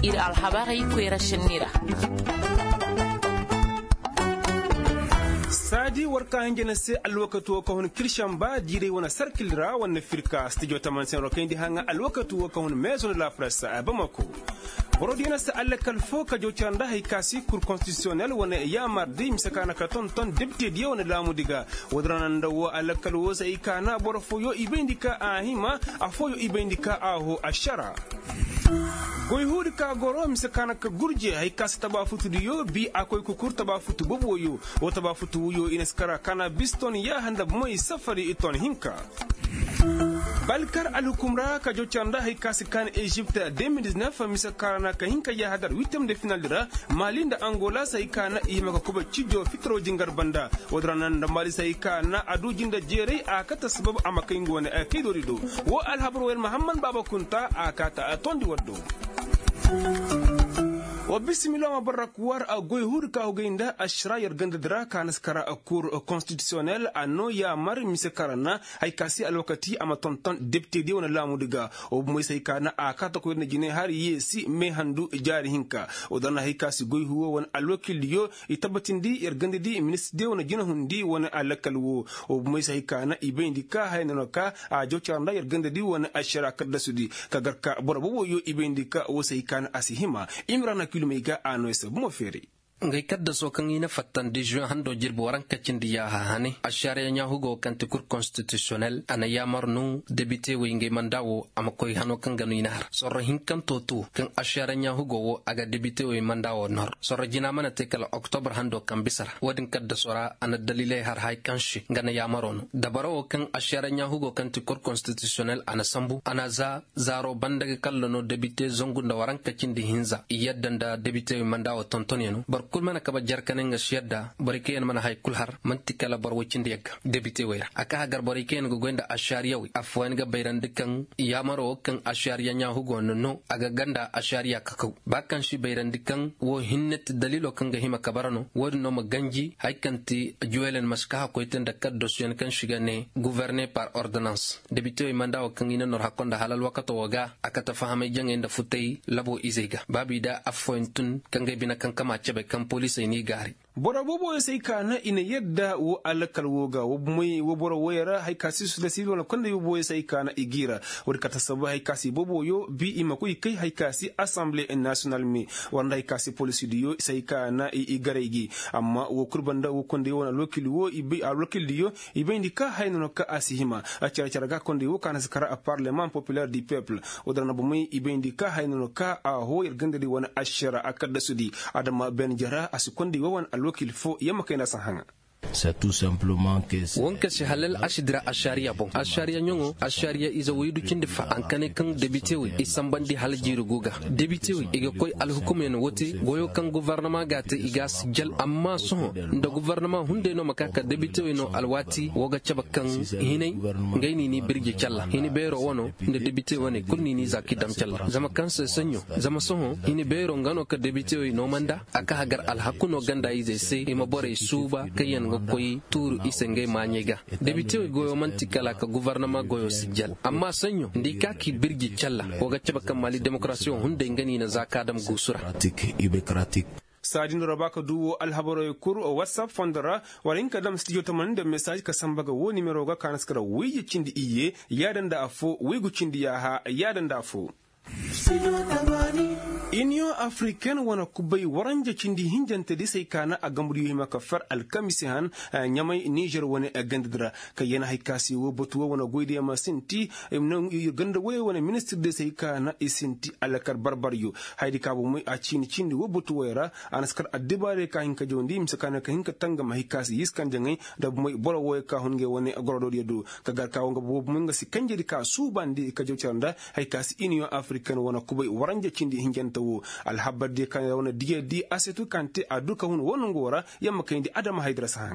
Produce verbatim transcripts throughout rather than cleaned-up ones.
ir alhabari kwera shinira sadi warka hangena se alwakatu ko hon kirshan ba dire wana circle ra wana firka studio tamansen rokendi hanga alwakatu ko hon maison de la presse a Bamako borodina sa alakal foka jo chanda hay kasi cour constitutionnel wana ya mardi misakana ka ton ton député di wana lamu diga wadrananda wo alakal wo sai kana borfo yo ibendika ahima afoyo ibendika aho ashara goy hudi ka goro misakana ka gurje hay kas taba futu yo bi akoy ku kur taba futu bobo yo o taba futu yo inaskara kana biston ya handa moy safari iton hinka balkar alukumra ka jochanda hay kas kan Egypte deux mille dix-neuf misakana ka hinka ya hadar huitième de finale dira malinda Angola sai kana ihima ko ba cijo fitro jingar banda wadranan da mali sai kana adu jinda jere akata sabab amakai ngone akidorido wo alhabru wel muhammad baba kunta akata atondi waddo wa bismillah ma barak war a goy hur ka hoginda ashra yar ganda dra kan skara a cour constitutionnel anno ya mar mise karana hay kasi alwakati ama tonton député di wona lamu diga o moy say kana a kata ko ne jine har yesi me handu jari hinka o dana hay kasi goy huwo won alwakil yo itabatindi yar ganda di ministre di wona jina hundi wona alakal wo o moy say kana ibendi ka hayno ka a jocanda yar ganda di wona ashra kadda sudi kagarka borabo yo ibendi ka o say kana asihima imrana mega ano ese mo feri ngai kadda so kan ina fattan de juin hando jirbo waran kacin diya ha hane ashare nya hugo kan te cour constitutionnel ana yamar nu député wi ngai mandawo am koy hano kan ganu ina har sorro hin kan totu kan ashare nya hugo wo aga député wi mandawo nor sorro jina mana te kala octobre hando kan bisara wadin kadda sora ana dalile har hay kanshi ngana yamaron dabaro kan ashare nya hugo kan te cour constitutionnel ana sambu ana za zaro bandaga kallono député zongunda waran kacin di hinza yaddanda député wi mandawo tontoneno kul mana kaba jarkane nga shedda barikeen mana hay kul har mantika la bar wicinde yag député wayra aka hagar barikeen go gonda ashariya wi afwan ga bayran dikan yamaro kan ashariya nya hugo no aga ganda ashariya kakau bakan shi bayran dikan wo hinnet dalilo kan ga hima kabarano wodi no maganji haykanti juelen maska ko itenda kaddo syen kan shigane gouverner par ordonnance député mandaw kan ina nor hakonda halal wakato waga akata fahame jangenda futay labo izega babida afwentun kan ga bina kan kama chebe kan police ni gari bora bobo sai kana ina yadda wo alakal woga wo mai wo bora woyara hay kasi su da silo konda yo boye sai kana igira wor kata saba hay kasi bobo yo bi ima ko kai hay kasi assemblée nationale mi wanda hay kasi police dio sai kana igaregi amma wo kurbanda wo konde wona lokili wo ibi a lokili dio ibendi ka hayno ka asihima a cara cara ga konde wo kana sakara a parlement populaire du peuple odana bo mai ibendi ka hayno ka a ho yar gande di wona ashara akada sudi adama ben jara asikonde wo won qu'il faut yamakaina sahanga c'est tout simplement que wonka si halal ashidra ashariya bon ashariya nyongo ashariya iza widu kinde fa ankane kan député wi isambandi haljiru guga député wi iga koy al hukumen wote goyo kan gouvernement gate igas jel amma so nda gouvernement hunde no makaka député wi no alwati woga chabakan hinay ngayni ni birge challa hini bero wono nda député woni kunni ni zaki dam challa zama kan se sanyo zama so hini bero ngano ka député wi no manda aka hagar al hakuno ganda ize se ima bore suba kayen koy tour isenge manyega député goyo mantikala ka gouvernement goyo sijal amma sanyo ndika ki birgi challa woga ceba kamali démocratie hunde ngani na zakadam gusura ibecratique sadin rabaka duwo alhabaro kur o whatsapp fondara warin kadam studio taman da message ka sambaga wo numero ga kanaskara wiyi cindi iye yadan da afo wigu cindi ya ha yadan da afo Union Africaine wana kubai waranja cindi hinjante di sai kana a gamuri hima ka far alkamisi han nyamai Niger wani a gandadra ka yana haikasi wo batuwa wana goide ya masinti nan ganda waye wana minister da sai kana isinti alakar barbaryo haidi ka bu mai a cini cindi wo batuwa yara anaskar addibare ka hinka jondi misakana ka hinka tanga mahikasi yiskan jangai da mai bora waye ka hunge wani agorado yedo ka gar ka wanga bu mun ga sikanje di ka su bandi ka jawcanda haikasi Union Africaine wana kubai waranja cindi hinjante wo alhabbar de kan wana diye di asetu kante aduka hun wonongora yamma kayndi adama haydra sahanga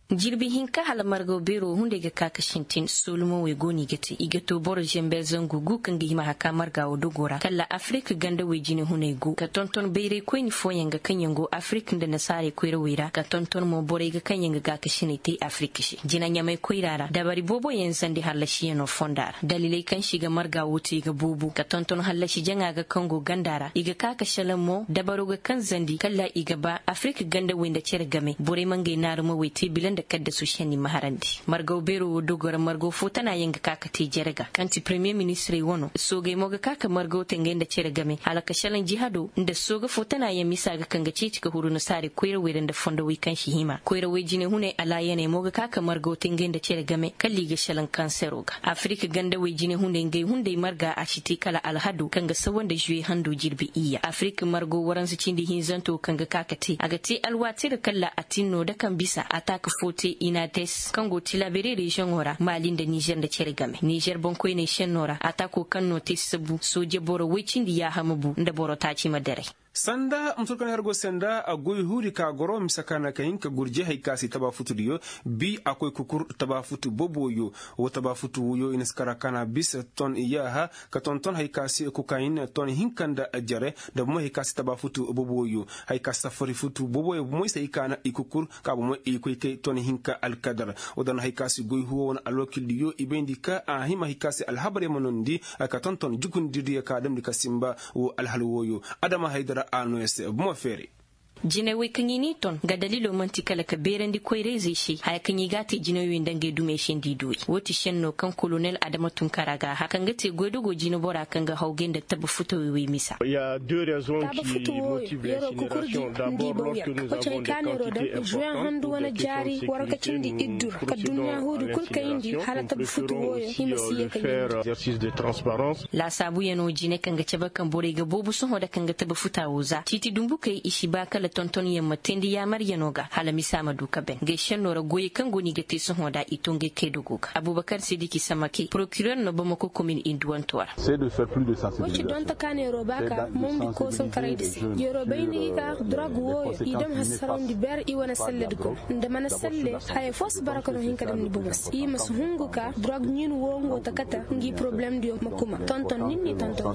jirbi hinka hala margo bero hunde ga kaka shintin solumo we goni gete igato boro jembe zangu gu kan gi mahaka marga o dogora kala afrika ganda we jini hune gu ka tonton beire ko ni foyen ga kanyango afrika da nasare ko wira ka tonton mo bore ga kanyanga ga ka shinite afrika shi jina nyamai ko irara da bari bobo yen sandi hala shi no fondar dalilai kan shiga marga wuti ga bubu ka tonton hala shi janga ga kango gandara iga kaka shalamo da baro ga kan zandi kala iga ba afrika ganda we da cire game bore mange narumo we tibilan da kadda su shani maharandi margo bero dogora margo fotana yanga kaka te jerga kanti premier ministre wono soge moga kaka margo tengenda cere game halaka shalan jihado inda soga fotana ya misa ga kanga cici ka huru na sare koyar weran da fondo wi kan shi hima koyar we jine hune ala yana moga kaka margo tengenda cere game kalli ga shalan kansero ga afrika ganda we jine hune ngai hunde marga a shiti kala alhadu kanga sawan da juye hando jirbi iya afrika margo waran su cindi hinzanto kanga kaka te aga te alwati da kalla atino da kan bisa ataka fote inates kango tilabere region ora malin da Niger da cere game Niger bonko ne shen nora atako kan notice sabu soje boro wicin di ya hamabu nda boro ta ci madare sanda mturkan hargo senda agoy huri ka goro misakana kayin ka gurje haykasi taba futudiyo bi akoy kukur taba futu boboyo o taba futu yo inaskara kana bis ton iyaha ka ton ton haykasi ku kayin ton hinkanda ajare da mo haykasi taba futu boboyo haykasi safari futu boboyo mo sai kana ikukur ka mo ikoy ke ton hinka alkadar o dan haykasi goy huwo on alokiliyo ibendika a hima haykasi alhabare monondi ka ton ton jukundi ka dam dikasimba o alhalwoyo adama haydara ano ese mo feri jinewe kanyini ton ga dalilo mantikala ka berandi koireze shi haya kanyi gati jinewe ndange dume shendi duwi woti shenno kan colonel Adama Tunkara ga hakan gate godogo jino bora kan ga haugen da tabu futo wi misa il y a deux raisons qui motivent l'incinération. D'abord, lorsque nous avons des quantités importantes de faire exercice de transparence. La sabu yano jine kan ga ceba kan bore ga bobu sun hoda kan ga tabu futawoza titi dumbu kai ishi ba kala tonton yamma tendi ya maryanoga hala misama duka ben gaishen nora goyi kan goni ga te sun hoda itonge ke duguga Abubakar Sidiki Samake procureur no bamako commune Indouantoir c'est de faire plus de sensibilisation. Wachi donta kane robaka mon bi ko sun karaidisi yoro bayni ka drug wo idam hasaron di ber i wana salle dugo nda mana salle hay fos baraka no hinka dam ni bobas i mashungu ka drug nyin wo ngo takata ngi problem dio makuma tonton ninni tonton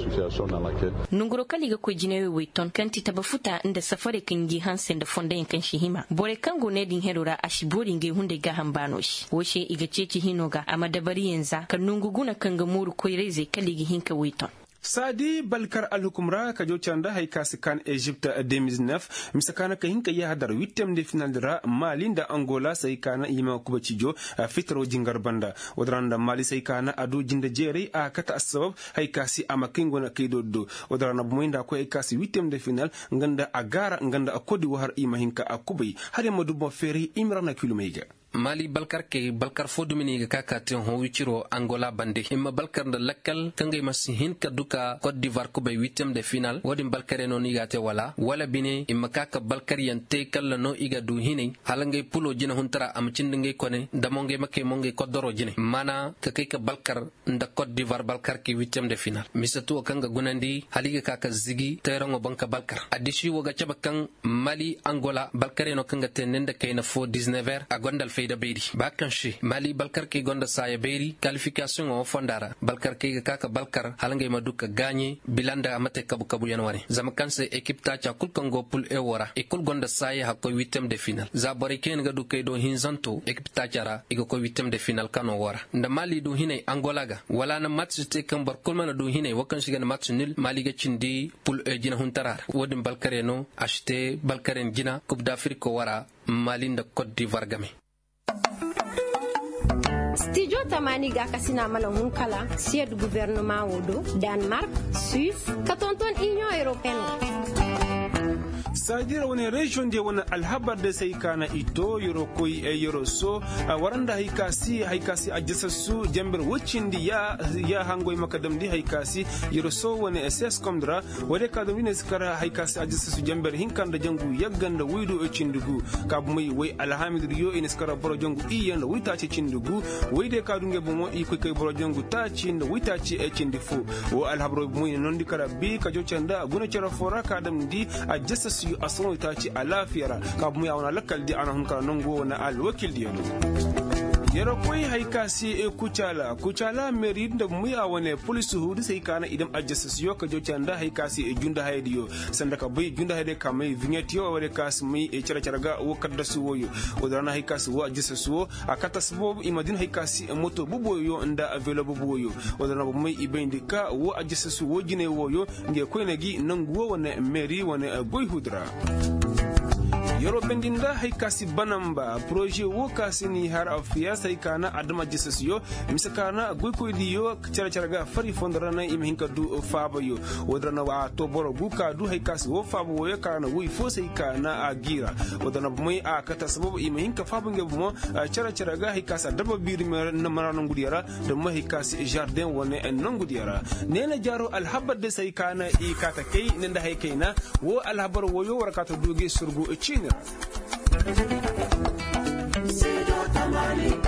nunguro kaliga ko jinewe waiton kanti tabafuta inda safare kangi hansen da fonda yankan shihima bore kango ne din herora ashibori nge hunde ga hambano shi woshe iga ceci hinoga amadabari yanza kan nunguguna kanga muru koireze kaligi hinka waiton Sadi Balkar al-Hukumra ka jo chanda haykasi kan Egypte deux mille dix-neuf misakana ka hinka ya hadar huitième de finale dra Mali da Angola sai kana yima kuba cijo fitro jingar banda wadranda Mali sai kana adu jinda jere a kata asbab haykasi amakingo na kidoddo wadranda buminda ko haykasi huitième de finale nganda agara nganda akodi war ima hinka akubai hade modubo feri imrana kilomega Mali Balkar ke Balkar fo dumini ga kakatin ho wichiro Angola bande imma Balkar da lakkal kangay masihin ka duka Côte d'Ivoire ko bay huitième de finale wodin Balkar no nigate wala wala bine imma kaka Balkar yante kala no iga du hine halangay pulo jina huntara am cindingay kone damonge make monge kodoro jine mana ka kay ka Balkar nda Côte d'Ivoire Balkar ke huitième de finale misatu kanga gunandi haliga kaka zigi tayrango banka Balkar adishi woga chaba kan Mali Angola Balkar no kanga tenenda kayna fo dix-neuf heures a gondal da beiri bakanshi Mali Balkar ke gonda saya beiri qualification o fondara Balkar ke kaka Balkar halangay maduka ganye bilanda amate kabu kabu yanwari zama kanse équipe ta cha kul kongo pul e wora e kul gonda saya hakko huitième de finale za bori ken ga duke do hinzanto équipe ta chara igo ko huitième de finale kano wora nda Mali do hinay Angola ga wala na match te kan bar kul mana do hinay wakan shiga na match nil Mali ga cindi pul e jina huntarar wodin Balkar no acheter Balkar jina coupe d'Afrique ko wara Mali nda Côte d'Ivoire game Studio Tamani ga kasina malahun kala sied gouvernement wodo Denmark, Suisse, katonton Union Européenne. Sadira wani region de wani alhabar da sai kana ito yoro koi e yoro so waranda haikasi haikasi ajisassu jamber wucin di ya ya hangoi makadam di haikasi yoro so wani S S komdra wade kadam ne skara haikasi ajisassu jamber hinkan da jangu yaggan da wido e cindugu kabmai wai alhamid riyo in skara boro jangu iyan da wita ce cindugu wai de kadunge bomo i kai boro jangu ta cin da wita ce e cindifu wo alhabro mu non di kara bi ka jo canda guna cera fora kadam di ajisassu di asron ta ci ala fiara ka mu ya wana lakal di ana hun ka nango na al wakil di yero koy haykasi e kucala kucala meri da muya wane police hudu sai kana idan ajjasa yo ka jocanda haykasi e junda haydiyo sanda ka bai junda hayde ka mai vignette yo wale kas mai e cara cara ga wo kadda su woyo odana haykasi wo ajjasa su akata sabo imadin haykasi e moto bubo yo nda available boyo odana mai ibindi ka wo ajjasa su wo jine woyo nge koy nagi nanguwo wane meri wane boy hudra yoro bendinda haykasi banamba projet wo kasini har afiya sai kana adama jesus yo misakana goyko diyo cara cara ga fari fondarana im hinka du faba yo wodrana wa to boro guka du haykasi wo faba wo kana wi fo sai kana agira wodrana mai akata sababu im hinka faba ngebo cara cara ga haykasa daba biri na marano ngudiyara da mai haykasi jardin wone en ngudiyara nena jaro alhabad de sai kana i kata kai nenda haykaina wo alhabar wo yo warakata duge surgu china Sido tamani